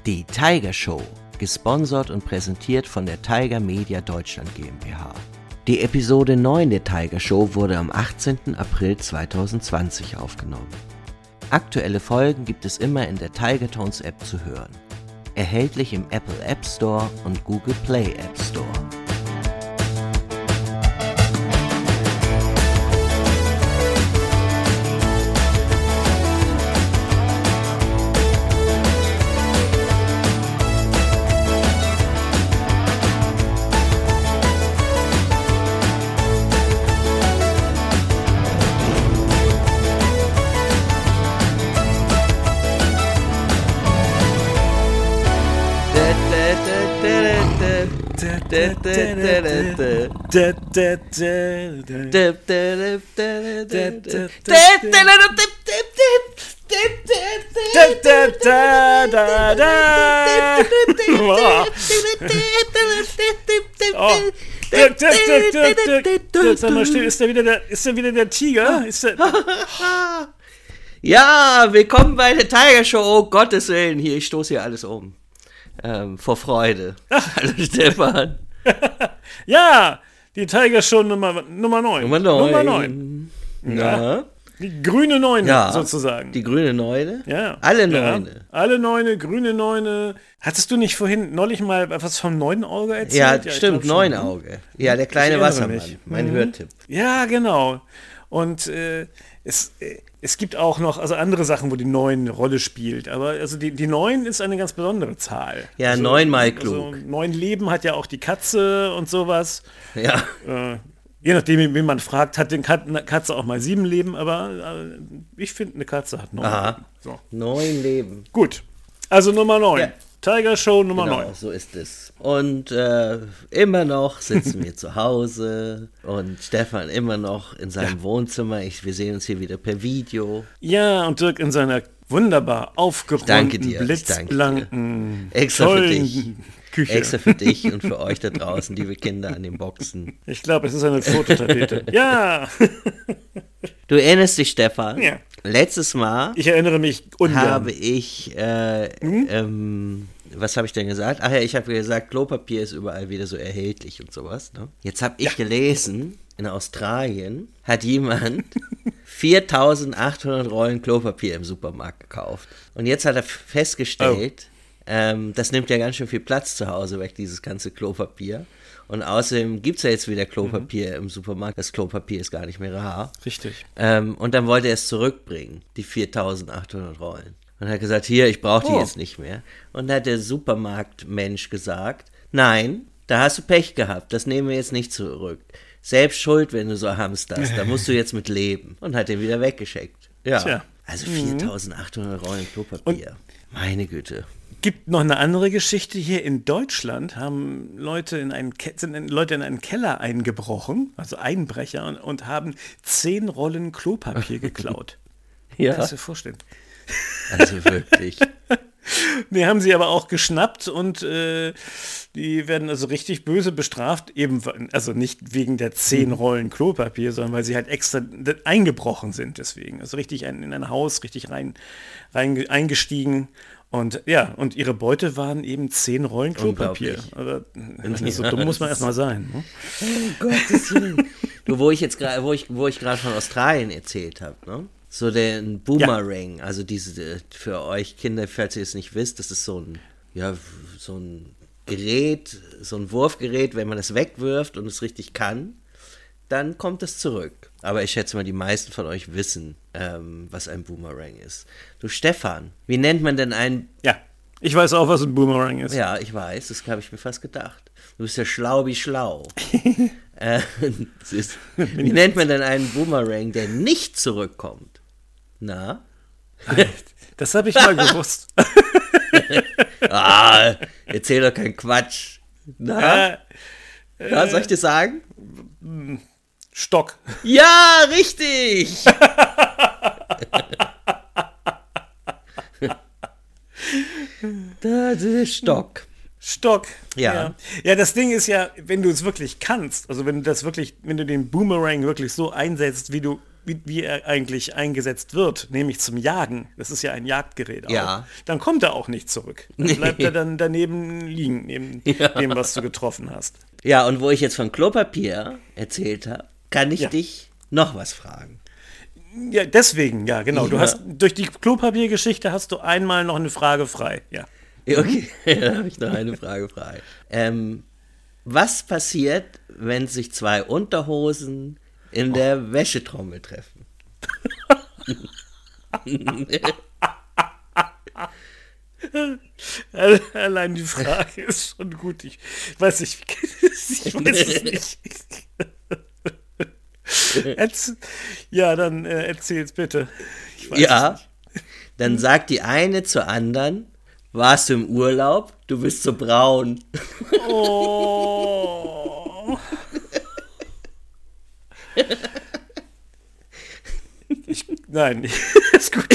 Die Tiger Show, gesponsert und präsentiert von der Tiger Media Deutschland GmbH. Die Episode 9 der Tiger Show wurde am 18. April 2020 aufgenommen. Aktuelle Folgen gibt es immer in der Tiger Tones App zu hören. Erhältlich im Apple App Store und Google Play App Store. Ist da wieder der Tiger? Ja, willkommen bei der Tiger Show. Oh Gottes Willen, hier, ich stoße hier alles um. Vor Freude. Hallo Stefan. Ja, die Tiger Show Nummer 9. Nummer 9. Ja. Die grüne Neune, sozusagen. Die grüne Neune? Ja. Alle Neune. Ja. Alle Neune, grüne Neune. Hattest du nicht vorhin neulich mal was vom Neunauge Ja, erzählt? stimmt, Neunauge. Ja, der kleine Wassermann, mein Hörtipp. Ja, genau. Und es gibt auch noch andere Sachen, wo die 9 eine Rolle spielt. Aber also die 9 ist eine ganz besondere Zahl. Ja, also, 9-mal klug. Also 9 Leben hat ja auch die Katze und sowas. Ja. Je nachdem, wen man fragt, hat eine Katze auch mal 7 Leben. Aber ich finde, eine Katze hat 9 Leben. So. 9 Leben. Gut, also Nummer 9. Ja. Tiger Show Nummer 9. So ist es. Und immer noch sitzen wir zu Hause und Stefan immer noch in seinem Wohnzimmer. Wir sehen uns hier wieder per Video. Ja, und Dirk in seiner wunderbar aufgeräumten, blitzblanken, tollen Küche. Extra für dich und für euch da draußen, liebe Kinder an den Boxen. Ich glaube, es ist eine Fototapete. Ja! Du erinnerst dich, Stefan? Ja. Letztes Mal ich erinnere mich ungern. Habe ich, was habe ich denn gesagt? Ach ja, ich habe gesagt, Klopapier ist überall wieder so erhältlich und sowas. Ne? Jetzt habe ich gelesen, in Australien hat jemand 4.800 Rollen Klopapier im Supermarkt gekauft. Und jetzt hat er festgestellt, das nimmt ja ganz schön viel Platz zu Hause weg, dieses ganze Klopapier. Und außerdem gibt es ja jetzt wieder Klopapier im Supermarkt. Das Klopapier ist gar nicht mehr rar. Richtig. Und dann wollte er es zurückbringen, die 4.800 Rollen. Und hat gesagt, hier, ich brauche die jetzt nicht mehr. Und dann hat der Supermarktmensch gesagt, nein, da hast du Pech gehabt, das nehmen wir jetzt nicht zurück. Selbst schuld, wenn du so hamsterst, da musst du jetzt mit leben. Und hat den wieder weggeschickt. Ja. Tja. Also 4.800 Rollen Klopapier. Meine Güte. Gibt noch eine andere Geschichte. Hier in Deutschland haben sind Leute in einen Keller eingebrochen, also Einbrecher, und haben 10 Rollen Klopapier geklaut. Ja. Kannst du dir vorstellen. Also wirklich. Die haben sie aber auch geschnappt und die werden also richtig böse bestraft, eben, also nicht wegen der 10 Rollen Klopapier, sondern weil sie halt extra eingebrochen sind deswegen. Also richtig in ein Haus, richtig eingestiegen. Und ja, und ihre Beute waren eben 10 Rollen Klopapier. Also, so dumm muss man erstmal sein. Ne? Oh Gottes Willen. Du, wo ich gerade von Australien erzählt habe, ne? So der Boomerang, also diese, für euch Kinder, falls ihr es nicht wisst, das ist so ein Gerät, so ein Wurfgerät, wenn man es wegwirft und es richtig kann, dann kommt es zurück. Aber ich schätze mal, die meisten von euch wissen, was ein Boomerang ist. Du Stefan, wie nennt man denn einen... Ja, ich weiß auch, was ein Boomerang ist. Ja, ich weiß, das habe ich mir fast gedacht. Du bist ja schlau wie schlau. Wie nennt man denn einen Boomerang, der nicht zurückkommt? Na? Das habe ich mal gewusst. Erzähl doch keinen Quatsch. Na? Soll ich dir sagen? Stock. Ja, richtig! Das ist Stock. Stock. Ja. Ja, das Ding ist ja, wenn du es wirklich kannst, also wenn du den Boomerang wirklich so einsetzt, wie du wie er eigentlich eingesetzt wird, nämlich zum Jagen. Das ist ja ein Jagdgerät auch. Ja. Dann kommt er auch nicht zurück. Dann bleibt er dann daneben liegen, neben dem, was du getroffen hast. Ja, und wo ich jetzt von Klopapier erzählt habe, kann ich dich noch was fragen. Ja, deswegen, ja, genau. Du hast durch die Klopapiergeschichte hast du einmal noch eine Frage frei. Ja. Okay, da habe ich noch eine Frage frei. Was passiert, wenn sich zwei Unterhosen in der Wäschetrommel treffen? Allein die Frage ist schon gut. Ich weiß nicht, ich weiß es nicht. Dann erzähl's bitte. Ich weiß es nicht. Dann sagt die eine zur anderen, warst du im Urlaub? Du bist so braun. Oh. Nein, ist gut.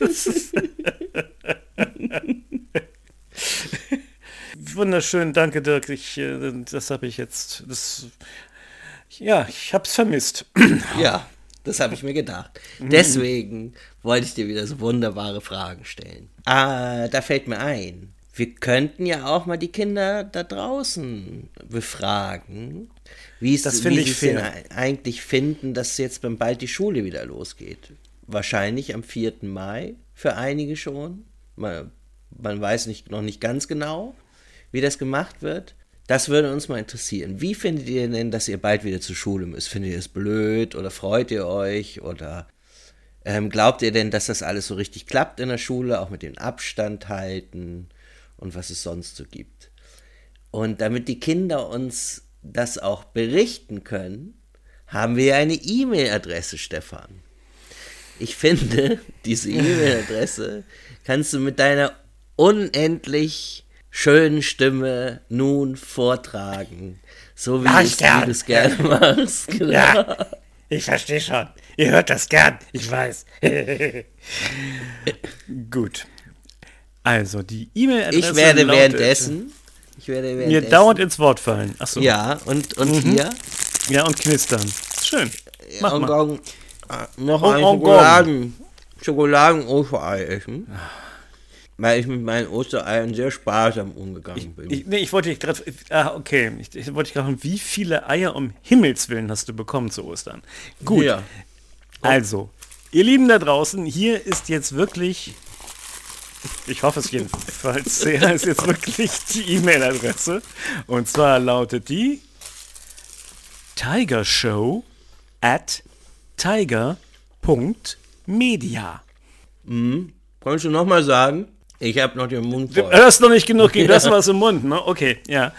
Wunderschön, danke Dirk. Das habe ich jetzt. Ich habe es vermisst. Ja, das habe ich mir gedacht. Deswegen wollte ich dir wieder so wunderbare Fragen stellen. Da fällt mir ein, wir könnten ja auch mal die Kinder da draußen befragen, wie sie es denn eigentlich finden, dass jetzt bald die Schule wieder losgeht. Wahrscheinlich am 4. Mai, für einige schon. Man weiß noch nicht ganz genau, wie das gemacht wird. Das würde uns mal interessieren. Wie findet ihr denn, dass ihr bald wieder zur Schule müsst? Findet ihr es blöd oder freut ihr euch? Oder glaubt ihr denn, dass das alles so richtig klappt in der Schule, auch mit dem Abstand halten und was es sonst so gibt? Und damit die Kinder uns das auch berichten können, haben wir eine E-Mail-Adresse, Stefan. Ich finde, diese E-Mail-Adresse kannst du mit deiner unendlich schönen Stimme nun vortragen. So wie du es gerne machst. Genau. Ja, ich verstehe schon. Ihr hört das gern, ich weiß. Gut. Also, die E-Mail-Adresse Ich werde währenddessen mir dauernd ins Wort fallen. Achso. Ja, und hier? Ja, und knistern. Schön. Mach und mal. Noch ein Schokoladen-Osterei essen. Weil ich mit meinen Ostereiern sehr sparsam umgegangen bin. Ich wollte dich gerade... okay. Ich wollte dich gerade fragen, wie viele Eier um Himmels Willen hast du bekommen zu Ostern? Gut. Ja. Also, ihr Lieben da draußen, hier ist jetzt wirklich... Ich hoffe es jedenfalls sehr, ist jetzt wirklich die E-Mail-Adresse. Und zwar lautet die tigershow@tiger.media. Kannst du nochmal sagen? Ich habe noch den Mund voll. Du hast noch nicht genug, das was im Mund, ne? Okay, ja.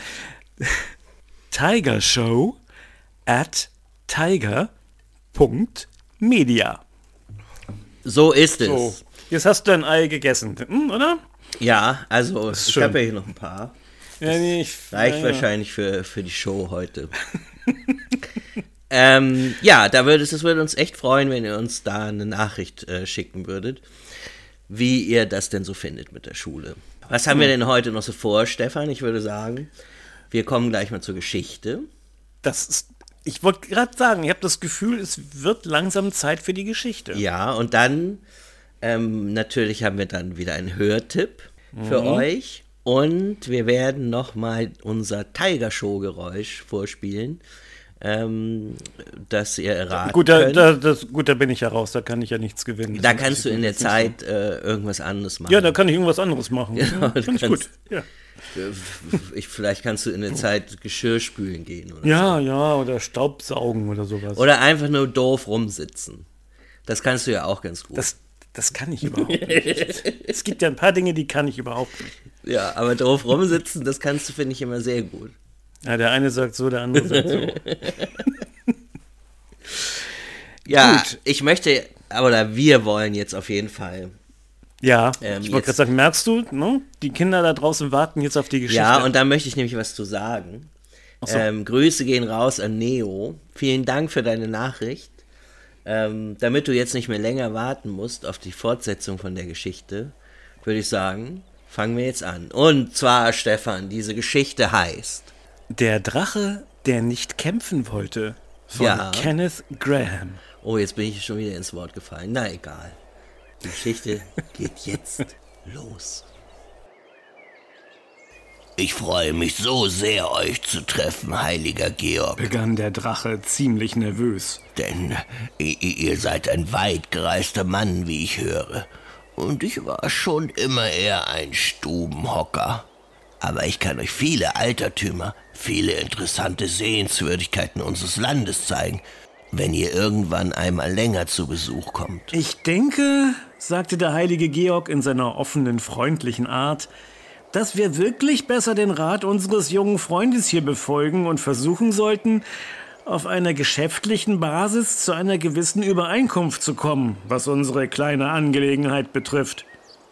tigershow@tiger.media. So ist es. So. Jetzt hast du dein Ei gegessen, oder? Ja, also ich habe ja hier noch ein paar. Ja, reicht wahrscheinlich für die Show heute. Das würde uns echt freuen, wenn ihr uns da eine Nachricht schicken würdet, wie ihr das denn so findet mit der Schule. Was haben wir denn heute noch so vor, Stefan? Ich würde sagen, wir kommen gleich mal zur Geschichte. Ich wollte gerade sagen, ich habe das Gefühl, es wird langsam Zeit für die Geschichte. Ja, und dann natürlich haben wir dann wieder einen Hörtipp für euch. Und wir werden nochmal unser Tiger-Show-Geräusch vorspielen, das ihr erraten könnt. Da bin ich ja raus, da kann ich ja nichts gewinnen. Da kannst du in der Zeit irgendwas anderes machen. Ja, da kann ich irgendwas anderes machen. Genau, Finde ich gut. Ja. Vielleicht kannst du in der Zeit Geschirr spülen gehen. Oder ja, oder Staubsaugen oder sowas. Oder einfach nur doof rumsitzen. Das kannst du ja auch ganz gut. Das kann ich überhaupt nicht. Es gibt ja ein paar Dinge, die kann ich überhaupt nicht. Ja, aber doof rumsitzen, das kannst du, finde ich, immer sehr gut. Ja, der eine sagt so, der andere sagt so. Ja, gut. Wir wollen jetzt auf jeden Fall. Ja, ich wollte gerade sagen, merkst du, ne? Die Kinder da draußen warten jetzt auf die Geschichte. Ja, und da möchte ich nämlich was zu sagen. So. Grüße gehen raus an Neo. Vielen Dank für deine Nachricht. Damit du jetzt nicht mehr länger warten musst auf die Fortsetzung von der Geschichte, würde ich sagen, fangen wir jetzt an. Und zwar, Stefan, diese Geschichte heißt: Der Drache, der nicht kämpfen wollte. von Kenneth Graham. Oh, jetzt bin ich schon wieder ins Wort gefallen. Na egal. Die Geschichte geht jetzt los. Ich freue mich so sehr, euch zu treffen, heiliger Georg. Begann der Drache ziemlich nervös. Denn ihr seid ein weit gereister Mann, wie ich höre. Und ich war schon immer eher ein Stubenhocker. Aber ich kann euch viele Altertümer, viele interessante Sehenswürdigkeiten unseres Landes zeigen, wenn ihr irgendwann einmal länger zu Besuch kommt. Ich denke, sagte der heilige Georg in seiner offenen, freundlichen Art, dass wir wirklich besser den Rat unseres jungen Freundes hier befolgen und versuchen sollten, auf einer geschäftlichen Basis zu einer gewissen Übereinkunft zu kommen, was unsere kleine Angelegenheit betrifft.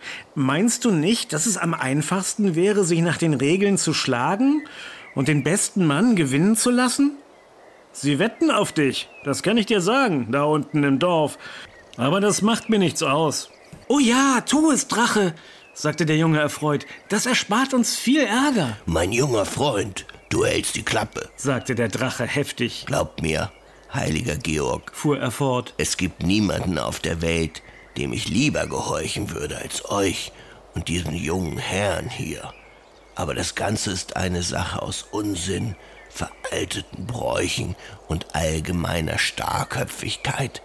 Meinst du nicht, dass es am einfachsten wäre, sich nach den Regeln zu schlagen und den besten Mann gewinnen zu lassen? Sie wetten auf dich, das kann ich dir sagen, da unten im Dorf. Aber das macht mir nichts aus. Oh ja, tu es, Drache, sagte der Junge erfreut. Das erspart uns viel Ärger. Mein junger Freund, du hältst die Klappe, sagte der Drache heftig. Glaubt mir, heiliger Georg, fuhr er fort, es gibt niemanden auf der Welt, dem ich lieber gehorchen würde als euch und diesen jungen Herrn hier. Aber das Ganze ist eine Sache aus Unsinn, veralteten Bräuchen und allgemeiner Starrköpfigkeit.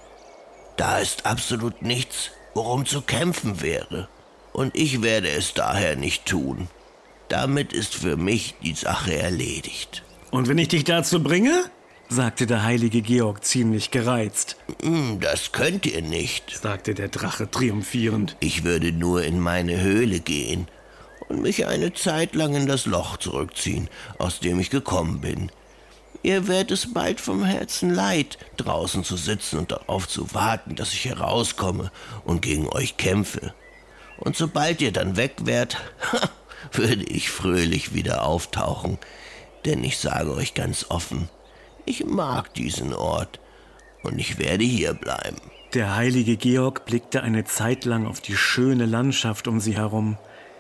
Da ist absolut nichts, worum zu kämpfen wäre. Und ich werde es daher nicht tun. Damit ist für mich die Sache erledigt. Und wenn ich dich dazu bringe? Sagte der heilige Georg ziemlich gereizt. Das könnt ihr nicht, sagte der Drache triumphierend. Ich würde nur in meine Höhle gehen und mich eine Zeit lang in das Loch zurückziehen, aus dem ich gekommen bin. Ihr werdet es bald vom Herzen leid, draußen zu sitzen und darauf zu warten, dass ich herauskomme und gegen euch kämpfe. Und sobald ihr dann weg wärt, würde ich fröhlich wieder auftauchen. Denn ich sage euch ganz offen, ich mag diesen Ort und ich werde hier bleiben. Der heilige Georg blickte eine Zeit lang auf die schöne Landschaft um sie herum.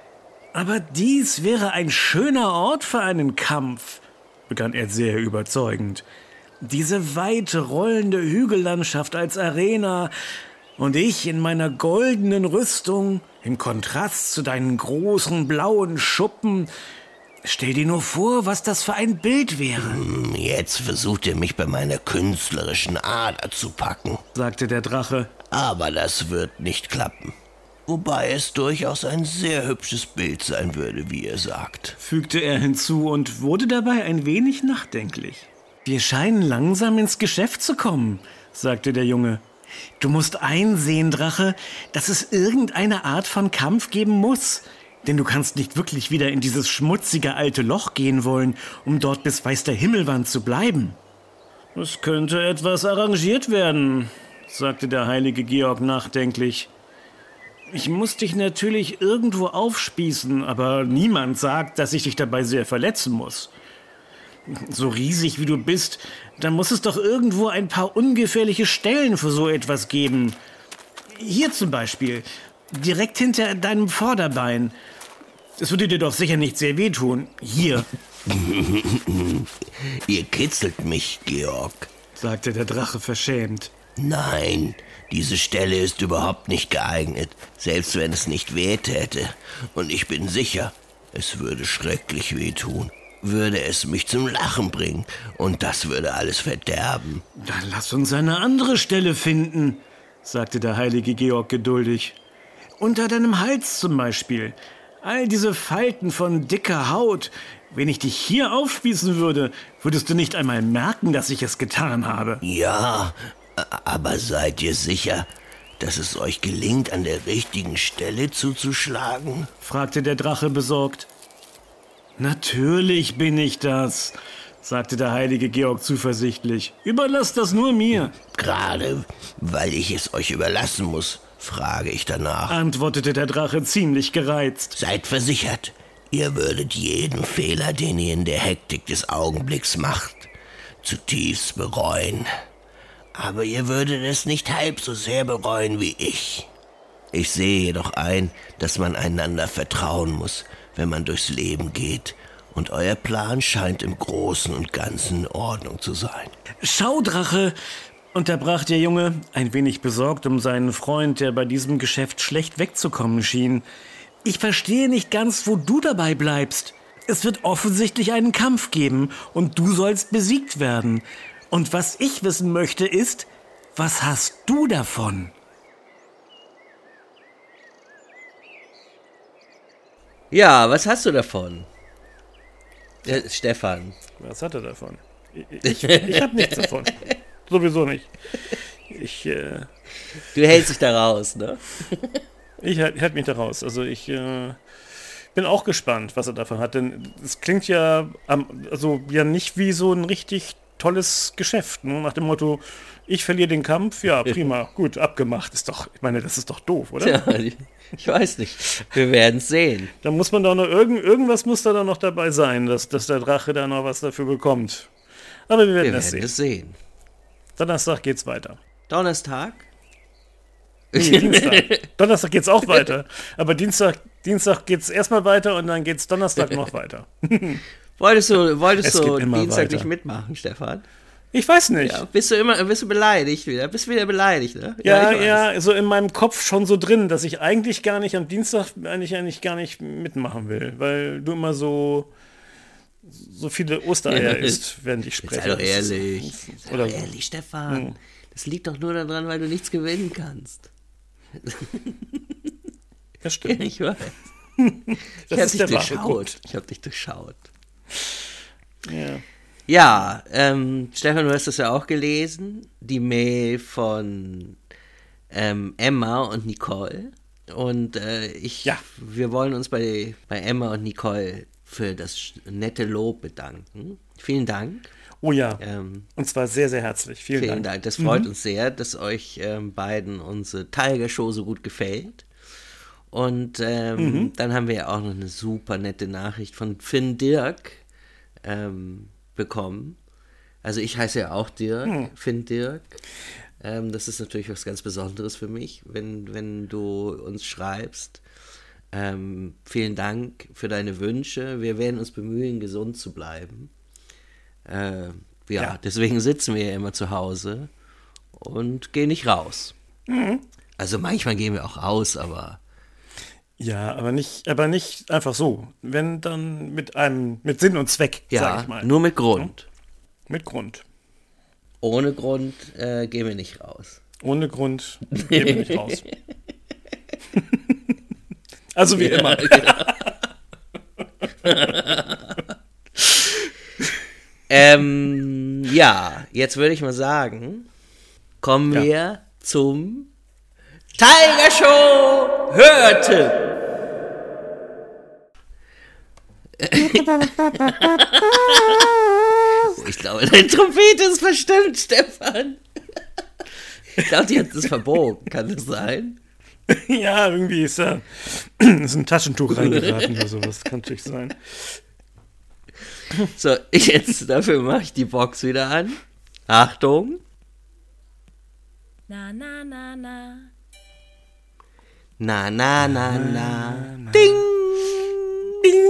Aber dies wäre ein schöner Ort für einen Kampf, begann er sehr überzeugend. Diese weite, rollende Hügellandschaft als Arena und ich in meiner goldenen Rüstung, im Kontrast zu deinen großen blauen Schuppen. Stell dir nur vor, was das für ein Bild wäre. Jetzt versucht ihr mich bei meiner künstlerischen Ader zu packen, sagte der Drache. Aber das wird nicht klappen. Wobei es durchaus ein sehr hübsches Bild sein würde, wie ihr sagt, fügte er hinzu und wurde dabei ein wenig nachdenklich. Wir scheinen langsam ins Geschäft zu kommen, sagte der Junge. Du musst einsehen, Drache, dass es irgendeine Art von Kampf geben muss. Denn du kannst nicht wirklich wieder in dieses schmutzige alte Loch gehen wollen, um dort bis weiß der Himmelwand zu bleiben. Es könnte etwas arrangiert werden, sagte der heilige Georg nachdenklich. Ich muss dich natürlich irgendwo aufspießen, aber niemand sagt, dass ich dich dabei sehr verletzen muss. So riesig wie du bist, dann muss es doch irgendwo ein paar ungefährliche Stellen für so etwas geben. Hier zum Beispiel, direkt hinter deinem Vorderbein. Es würde dir doch sicher nicht sehr wehtun. Hier. Ihr kitzelt mich, Georg, sagte der Drache verschämt. Nein, diese Stelle ist überhaupt nicht geeignet, selbst wenn es nicht wehtäte. Und ich bin sicher, es würde schrecklich wehtun. Würde es mich zum Lachen bringen und das würde alles verderben. Dann lass uns eine andere Stelle finden, sagte der heilige Georg geduldig. Unter deinem Hals zum Beispiel. All diese Falten von dicker Haut. Wenn ich dich hier aufspießen würde, würdest du nicht einmal merken, dass ich es getan habe. Ja, aber seid ihr sicher, dass es euch gelingt, an der richtigen Stelle zuzuschlagen? Fragte der Drache besorgt. Natürlich bin ich das, sagte der heilige Georg zuversichtlich. Überlasst das nur mir. Gerade weil ich es euch überlassen muss, frage ich danach, antwortete der Drache ziemlich gereizt. Seid versichert, ihr würdet jeden Fehler, den ihr in der Hektik des Augenblicks macht, zutiefst bereuen. Aber ihr würdet es nicht halb so sehr bereuen wie ich. Ich sehe jedoch ein, dass man einander vertrauen muss, wenn man durchs Leben geht Und euer Plan scheint im Großen und Ganzen in Ordnung zu sein. Schaudrache, unterbrach der Junge, ein wenig besorgt um seinen Freund, der bei diesem Geschäft schlecht wegzukommen schien. Ich verstehe nicht ganz, wo du dabei bleibst. Es wird offensichtlich einen Kampf geben und du sollst besiegt werden. Und was ich wissen möchte ist, was hast du davon? Ja, was hast du davon? Stefan. Was hat er davon? Ich habe nichts davon. Sowieso nicht. Du hältst dich da raus, ne? Ich halte mich da raus. Also ich bin auch gespannt, was er davon hat. Denn es klingt ja nicht wie so ein richtig tolles Geschäft. Ne? Nach dem Motto, ich verliere den Kampf, ja prima, gut, abgemacht. Ich meine, das ist doch doof, oder? Ja, ich weiß nicht. Wir werden es sehen. Da muss man doch noch, irgendwas muss da dann noch dabei sein, dass der Drache da noch was dafür bekommt. Aber wir werden es sehen. Donnerstag geht's weiter. Donnerstag? Nee, Dienstag. Donnerstag geht's auch weiter. Aber Dienstag geht's erstmal weiter und dann geht's Donnerstag noch weiter. Wolltest du Dienstag weiter. nicht mitmachen, Stefan? Ich weiß nicht. Ja, bist du beleidigt wieder? Bist du wieder beleidigt, ne? Ja, so in meinem Kopf schon so drin, dass ich eigentlich gar nicht am Dienstag eigentlich gar nicht mitmachen will, weil du immer so viele Ostereier isst, während ich spreche. Sei doch ehrlich. Oder ehrlich, Stefan. Das liegt doch nur daran, weil du nichts gewinnen kannst. Das stimmt. Ich weiß. Ich habe dich durchschaut. Ja. Ja, Stefan, du hast das ja auch gelesen. Die Mail von Emma und Nicole. Und wir wollen uns bei Emma und Nicole für das nette Lob bedanken. Vielen Dank. Oh ja, und zwar sehr, sehr herzlich. Vielen Dank. Das freut uns sehr, dass euch beiden unsere Tiger-Show so gut gefällt. Und dann haben wir ja auch noch eine super nette Nachricht von Finn Dirk bekommen. Also ich heiße ja auch Dirk, Finn Dirk. Das ist natürlich was ganz Besonderes für mich, wenn du uns schreibst. Vielen Dank für deine Wünsche. Wir werden uns bemühen, gesund zu bleiben. Deswegen sitzen wir ja immer zu Hause und gehen nicht raus. Also manchmal gehen wir auch raus, aber... Ja, aber nicht einfach so. Wenn dann mit Sinn und Zweck, sag ich mal. Nur mit Grund. Mit Grund. Ohne Grund gehen wir nicht raus. Ohne Grund gehen wir nicht raus. Also wie immer. Jetzt würde ich mal sagen, kommen wir zum Tiger Show Hörtipp. Ich glaube, deine Trompete ist verstimmt, Stefan. Ich glaube, die hat das verbogen. Kann das sein? Ja, irgendwie ist ein Taschentuch reingeraten oder sowas. Kann natürlich sein. So, dafür mache ich die Box wieder an. Achtung. Na, na, na, na. Na, na, na, na. Ding! Ding!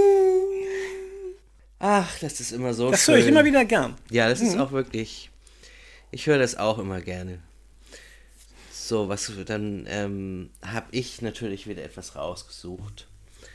Ach, das ist immer so das schön. Das höre ich immer wieder gern. Ja, das ist auch wirklich... Ich höre das auch immer gerne. So, dann habe ich natürlich wieder etwas rausgesucht,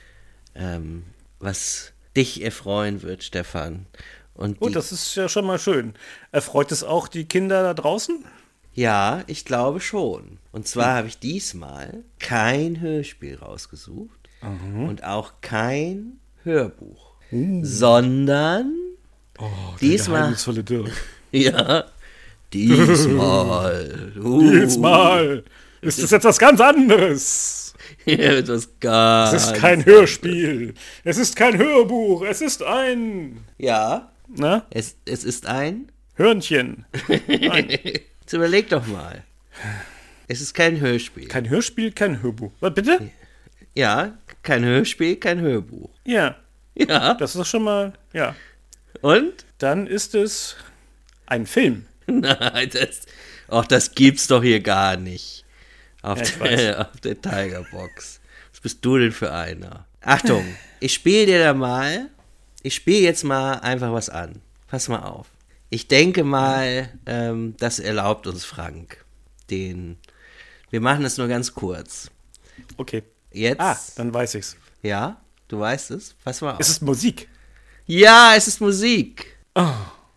was dich erfreuen wird, Stefan. Und das ist ja schon mal schön. Erfreut es auch die Kinder da draußen? Ja, ich glaube schon. Und zwar habe ich diesmal kein Hörspiel rausgesucht und auch kein Hörbuch, sondern diesmal... geheimnisvolle Dirk. Ja, diesmal. Diesmal ist es etwas ganz anderes. Etwas ganz... Es ist kein Hörspiel. Es ist kein Hörbuch. Es ist ein... Ja. Na? Es ist ein... Hörnchen. Nein. Jetzt überleg doch mal. Es ist kein Hörspiel. Kein Hörspiel, kein Hörbuch. Was, bitte? Ja, kein Hörspiel, kein Hörbuch. Ja. Ja. Das ist doch schon mal... Ja. Und? Dann ist es ein Film. Nein, das gibt's doch hier gar nicht. Auf der Tigerbox. Was bist du denn für einer? Achtung, ich spiele dir da mal Ich spiele jetzt mal einfach was an. Pass mal auf. Ich denke mal, das erlaubt uns Frank. Wir machen das nur ganz kurz. Okay. Jetzt? Dann weiß ich's. Ja, du weißt es. Pass mal auf. Es ist Musik. Ja, es ist Musik. Oh.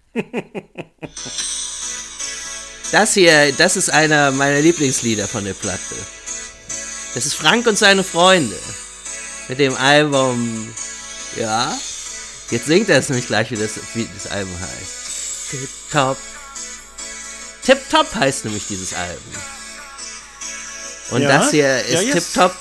Das ist einer meiner Lieblingslieder von der Platte. Das ist Frank und seine Freunde. Mit dem Album, ja. Jetzt singt er es nämlich gleich, wie das Album heißt. Tip Top. Tip Top heißt nämlich dieses Album. Und das hier ist Tip Top.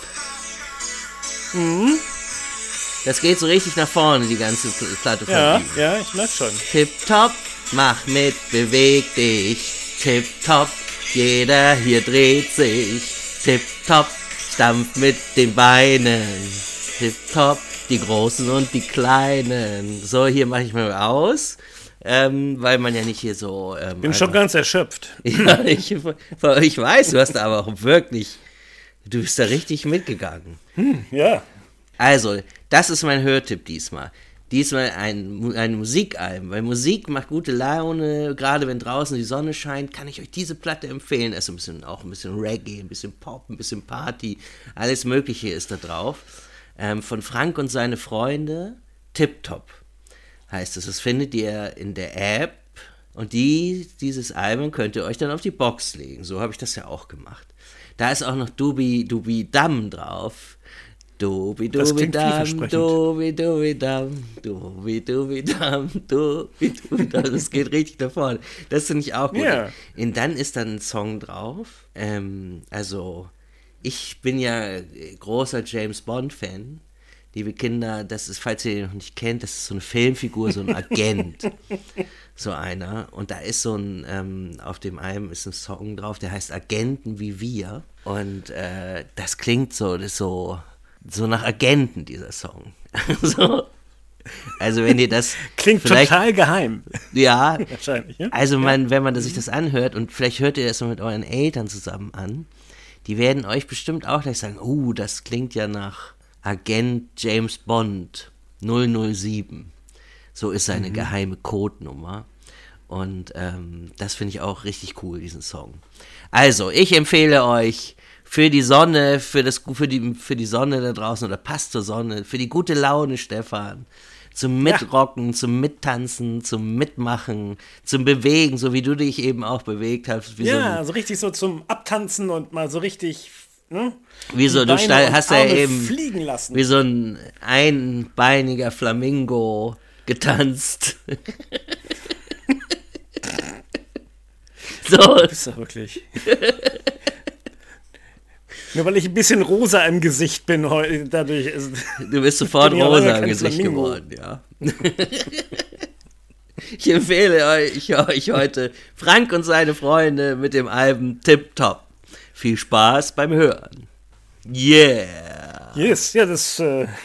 Mhm. Das geht so richtig nach vorne, die ganze Platte von ihm. Ja, ich merke schon. Tip Top, mach mit, beweg dich. Tip Top, jeder hier dreht sich. Tip Top, stampft mit den Beinen. Tip Top, die Großen und die Kleinen. So, hier mache ich mal aus, weil man ja nicht hier so... Bin schon ganz erschöpft. Ja, ich weiß, du hast da aber auch wirklich... Du bist da richtig mitgegangen. Ja. Also, das ist mein Hörtipp diesmal. Diesmal ein Musikalbum, weil Musik macht gute Laune, gerade wenn draußen die Sonne scheint, kann ich euch diese Platte empfehlen. Es ist auch ein bisschen Reggae, ein bisschen Pop, ein bisschen Party, alles Mögliche ist da drauf. Von Frank und seine Freunde, Tip Top heißt es. Das findet ihr in der App und dieses Album könnt ihr euch dann auf die Box legen. So habe ich das ja auch gemacht. Da ist auch noch Dubi Dubi Dam drauf. Dubi Dubi Dam, Dubi Dubi Dam, Dubi Dubi Dam, Dubi Dubi Dam. Das geht richtig nach vorne. Das finde ich auch gut. Yeah. Und dann ist dann ein Song drauf. Also, ich bin ja großer James Bond-Fan. Liebe Kinder, das ist, falls ihr ihn noch nicht kennt, das ist so eine Filmfigur, so ein Agent. So einer. Und da ist so ein, auf dem Album ist ein Song drauf, der heißt Agenten wie wir. Und das klingt so nach Agenten, dieser Song. So. Also wenn ihr das... Klingt total geheim. Ja. Wahrscheinlich, ja? Also wenn man sich das anhört und vielleicht hört ihr das so mit euren Eltern zusammen an, die werden euch bestimmt auch gleich sagen, das klingt ja nach Agent James Bond 007. So ist seine geheime Codenummer. Und das finde ich auch richtig cool, diesen Song. Also, ich empfehle euch für die Sonne, für die Sonne da draußen, oder passt zur Sonne, für die gute Laune, Stefan, zum Mitrocken, zum Mittanzen, zum Mitmachen, zum Bewegen, so wie du dich eben auch bewegt hast. So richtig so zum Abtanzen und mal so richtig... Wie so, du hast ja eben fliegen lassen. Wie so ein einbeiniger Flamingo getanzt. So. Du bist doch wirklich. Nur weil ich ein bisschen rosa im Gesicht bin heute, dadurch ist. Du bist sofort rosa im Gesicht geworden, ja. Ich empfehle euch heute Frank und seine Freunde mit dem Album Tip Top. Viel Spaß beim Hören. Yeah! Yes, ja, das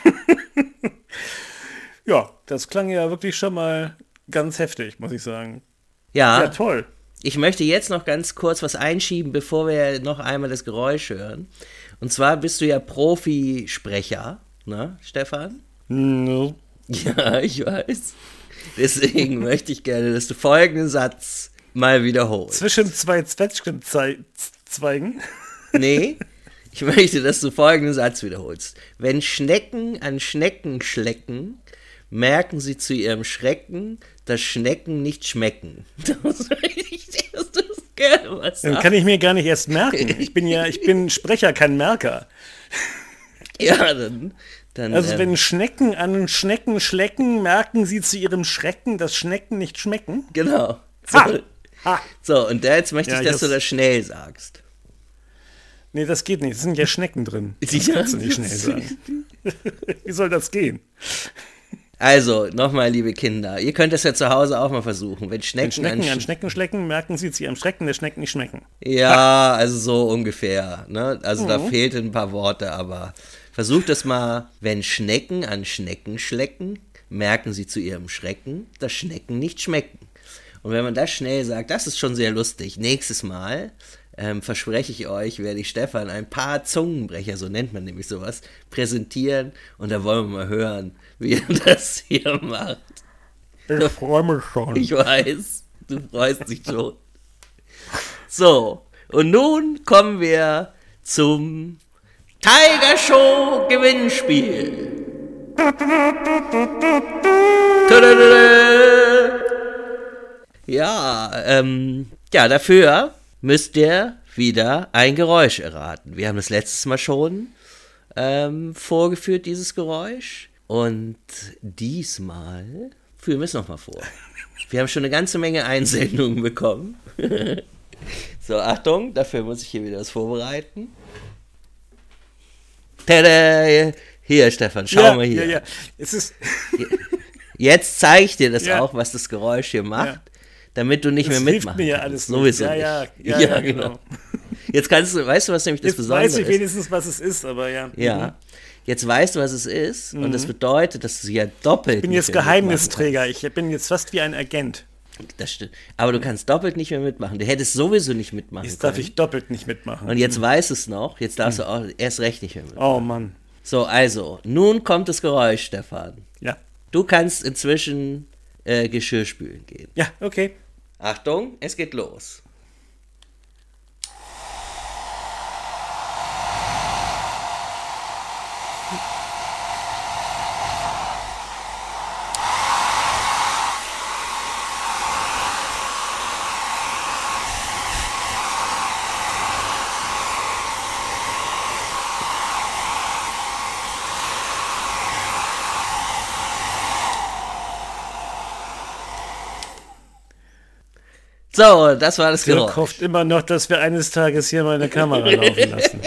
ja, das klang ja wirklich schon mal ganz heftig, muss ich sagen. Ja, toll. Ich möchte jetzt noch ganz kurz was einschieben, bevor wir noch einmal das Geräusch hören. Und zwar bist du ja Profisprecher, ne, Stefan? No. Ja, ich weiß. Deswegen möchte ich gerne, dass du folgenden Satz mal wiederholst. Zwischen zwei Zwetschgenzweigen? Nee, ich möchte, dass du folgenden Satz wiederholst. Wenn Schnecken an Schnecken schlecken, merken sie zu ihrem Schrecken, dass Schnecken nicht schmecken. Dann kann ich mir gar nicht erst merken. Ich bin Sprecher, kein Merker. Ja, dann also wenn Schnecken an Schnecken schlecken, merken sie zu ihrem Schrecken, dass Schnecken nicht schmecken? Genau. So, und jetzt möchte ich, dass du das schnell sagst. Nee, das geht nicht. Es sind ja Schnecken drin. Das kannst du nicht schnell sagen. Wie soll das gehen? Also, nochmal, liebe Kinder, ihr könnt es ja zu Hause auch mal versuchen. Wenn Schnecken an Schnecken schlecken, merken sie zu ihrem Schrecken, dass Schnecken nicht schmecken. Ja, also so ungefähr. Ne? Also da fehlten ein paar Worte, aber versucht das mal. Wenn Schnecken an Schnecken schlecken, merken sie zu ihrem Schrecken, dass Schnecken nicht schmecken. Und wenn man das schnell sagt, das ist schon sehr lustig. Nächstes Mal verspreche ich euch, werde ich Stefan ein paar Zungenbrecher, so nennt man nämlich sowas, präsentieren. Und da wollen wir mal hören, wie er das hier macht. Ich freue mich schon. Ich weiß, du freust dich schon. So, und nun kommen wir zum Tiger Show Gewinnspiel. Ja, dafür müsst ihr wieder ein Geräusch erraten. Wir haben das letztes Mal schon vorgeführt, dieses Geräusch. Und diesmal führen wir es nochmal vor. Wir haben schon eine ganze Menge Einsendungen bekommen. So, Achtung, dafür muss ich hier wieder was vorbereiten. Tada! Hier, Stefan, schau mal hier. Ja. Es ist Jetzt zeige ich dir das auch, was das Geräusch hier macht, damit du nicht das mehr mitmachen hilft mir ja kannst. alles Sowieso nicht. nicht. Ja, genau. Jetzt weißt du, was nämlich das Jetzt Besondere weiß ich ist? wenigstens, was es ist, aber ja. Ja. Jetzt weißt du, was es ist, und das bedeutet, dass du ja doppelt. Ich bin jetzt Geheimnisträger, ich bin jetzt fast wie ein Agent. Das stimmt. Aber du kannst doppelt nicht mehr mitmachen. Du hättest sowieso nicht mitmachen Jetzt können. darf ich doppelt nicht mitmachen. Und jetzt weißt du es noch, jetzt darfst du auch erst recht nicht mehr mitmachen. Oh Mann. So, also, nun kommt das Geräusch, Stefan. Ja. Du kannst inzwischen Geschirr spülen gehen. Ja, okay. Achtung, es geht los. So, das war das Geräusch. Dirk hofft immer noch, dass wir eines Tages hier mal eine Kamera laufen lassen.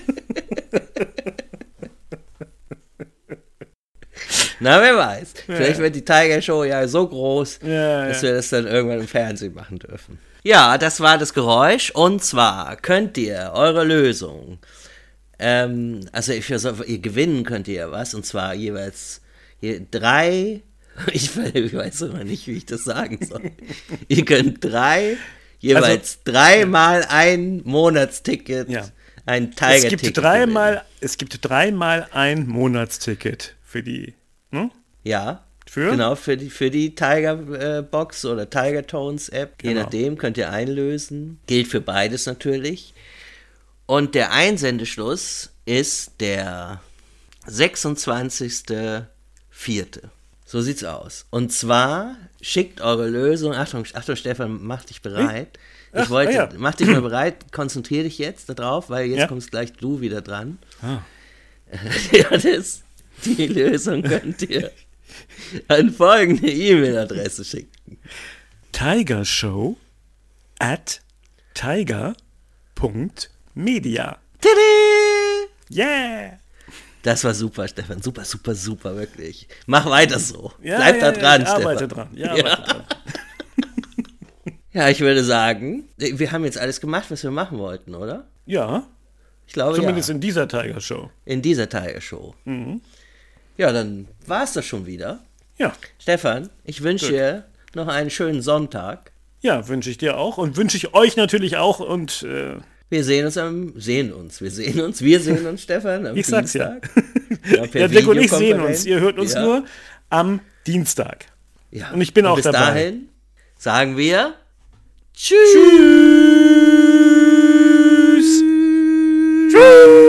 Na, wer weiß. Vielleicht wird die Tiger Show ja so groß, dass wir das dann irgendwann im Fernsehen machen dürfen. Ja, das war das Geräusch. Und zwar könnt ihr eure Lösung, also ihr gewinnen könnt ihr ja was, und zwar jeweils 3. Ich weiß immer nicht, wie ich das sagen soll. Ihr könnt jeweils dreimal ein Monatsticket, ein Tiger-Ticket. Es gibt dreimal ein Monatsticket für die. Hm? Ja, genau, für die Tiger-Box oder Tiger-Tones-App. Genau. Je nachdem könnt ihr einlösen. Gilt für beides natürlich. Und der Einsendeschluss ist der 26.04. So sieht's aus. Und zwar schickt eure Lösung, Achtung Stefan, mach dich bereit. Mach dich mal bereit, konzentriere dich jetzt darauf, weil jetzt kommst gleich du wieder dran. Die Lösung könnt ihr an folgende E-Mail-Adresse schicken. tigershow@tiger.media. Yeah! Das war super, Stefan. Super, super, super, wirklich. Mach weiter so. Bleib da dran, Stefan. Arbeite dran. Ja, ich würde sagen, wir haben jetzt alles gemacht, was wir machen wollten, oder? Ja. Ich glaube, zumindest in dieser Tiger Show. In dieser Tiger Show. Mhm. Ja, dann war es das schon wieder. Ja. Stefan, ich wünsche dir noch einen schönen Sonntag. Ja, wünsche ich dir auch und wünsche ich euch natürlich auch und wir sehen uns, Stefan, am ich Dienstag. Sag's ja. Dirk und ich sehen uns. Ihr hört uns nur am Dienstag. Ja. Und ich bin auch bis dabei. Bis dahin sagen wir Tschüss. Tschüss.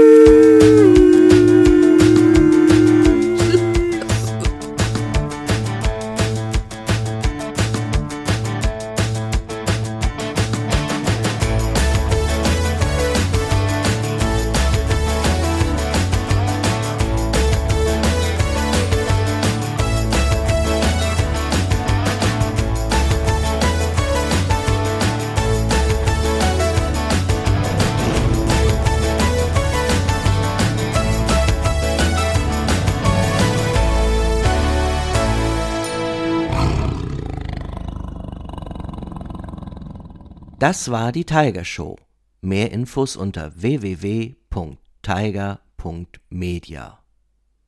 Das war die Tiger Show. Mehr Infos unter www.tiger.media.